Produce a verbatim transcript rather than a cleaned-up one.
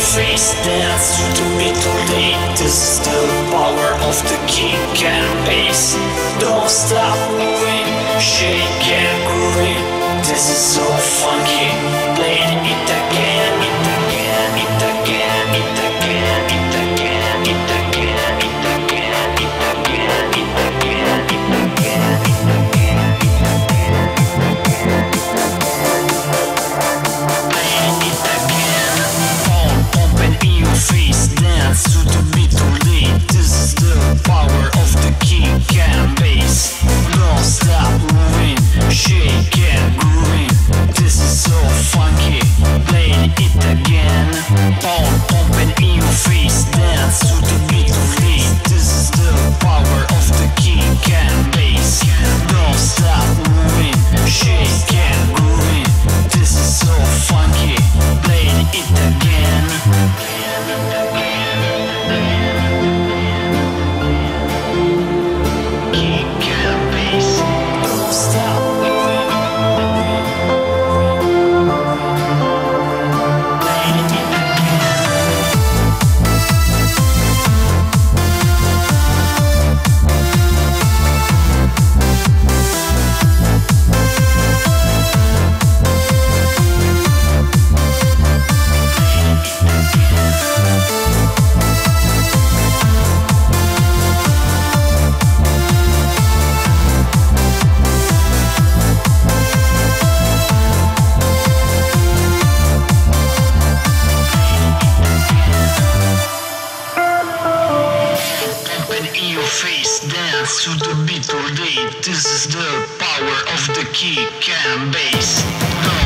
face dance to the middle day. This is the power of the kick and bass. Don't stop moving, shake and grooving. This is so funky. Play it again, it again, it again, it again, it again, it again, it again, it again, it again, it again, it again. Play it again. Pump, open in your face, dance to the middle day. This is the power of the kick and bass. Don't stop moving, shake and grooving. This is so funky. Play it again. Pump, open in your face, dance to the middle day. This is the power of the kick and bass. Don't stop moving, shake and grooving. This is so funky. Play it again. Kick and bass. Don't stop moving. Play it again. Open in your face, dance to the beat all day. This is the power of the kick and bass.